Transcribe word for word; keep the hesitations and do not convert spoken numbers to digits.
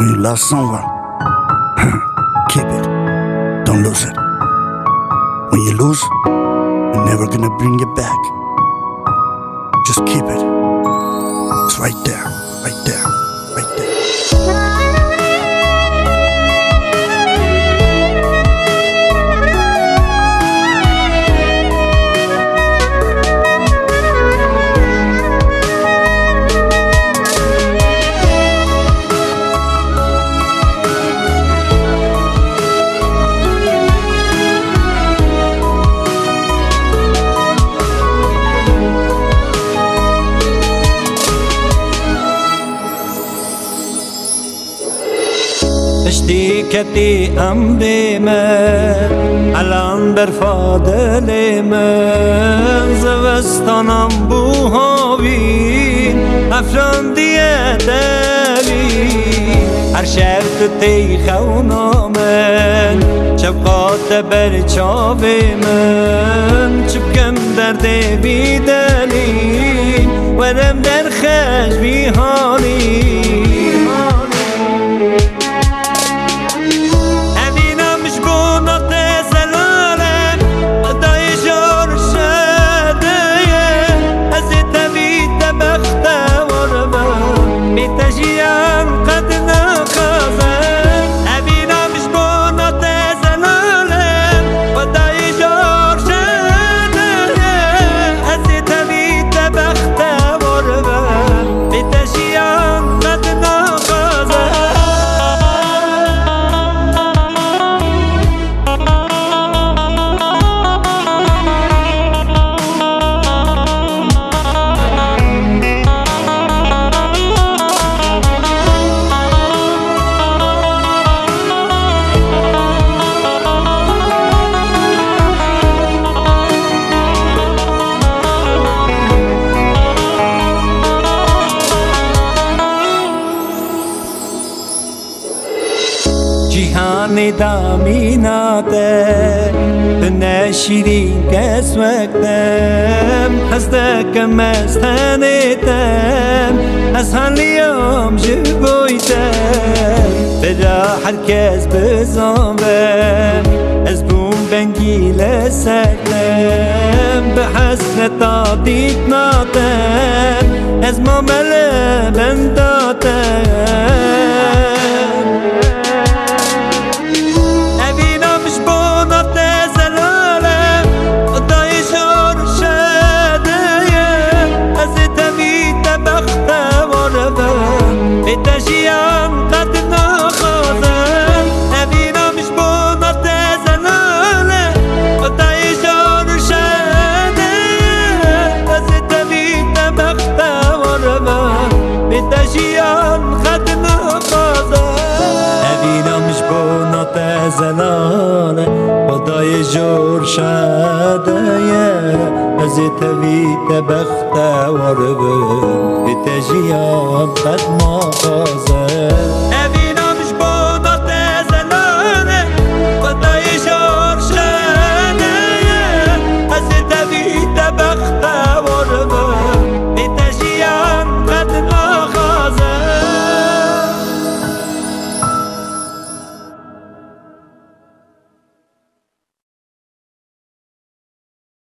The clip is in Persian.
When you lost someone, keep it, don't lose it. When you lose, you're never gonna bring it back. Just keep it. It's right there, right there, right there. اشتكتي أمري من الان بر فاضل من زوستانم بو هاوین افراندیه دلی هر شب تی خونامن چبقات بر چاو من چبکم درد بیدلی ورم در خش بیهانی جیهانی دامیناته بنشیرین کس وقتم هستکم از تنیتم از هنلیام جبویتم برا هر کس بزنبم از بوم بنگیل سردم به حسرتا دیت ناتم از مامله بنداتم زلاله خدای جور شده از تویت بخت وربه به تجیان قد ما خازه